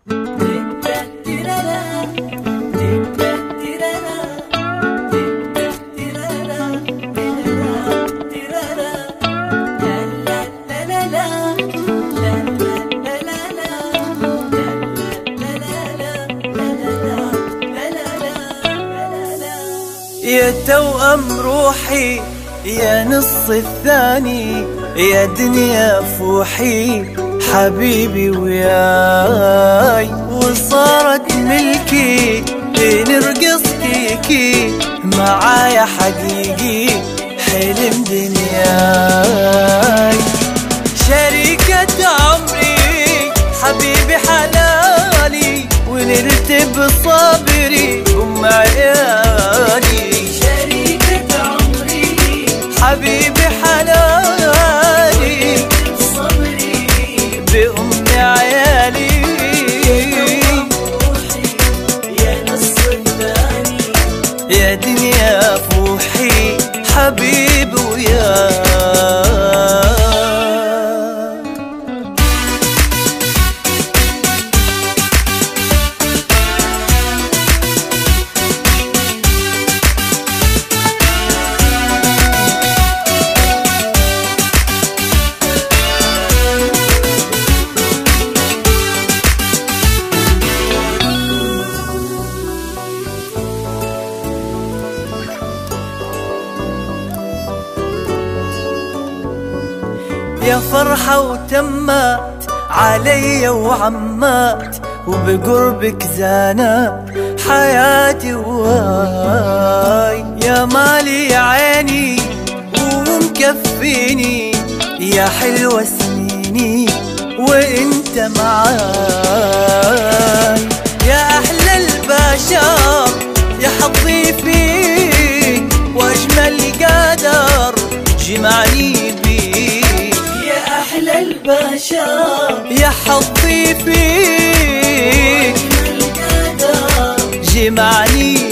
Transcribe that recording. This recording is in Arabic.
يا توأم روحي يا نص الثاني، يا دنيا فوحي حبيبي وياي، وصارت ملكي نرقص كيكي معايا حقيقي حلم دنياي. شريكة عمري حبيبي حلالي، ونرتب صبري عيالي. شريكة عمري حبيبي حلالي، صبري بأم عيالي. روحي يا نص الثاني، يا دنيا فوحي حبيبي وياي. يا فرحة وتمت علي وعمات، وبقربك زانت حياتي وهاي. يا مالي عيني ومكفيني، يا حلوة سنيني وانت معاي. يا أحلى البشر يا حظي فيك، وأجمل قدر جمعني بيك. يا أحلى البشر يا حظي فيك، وأجمل قدر جمعني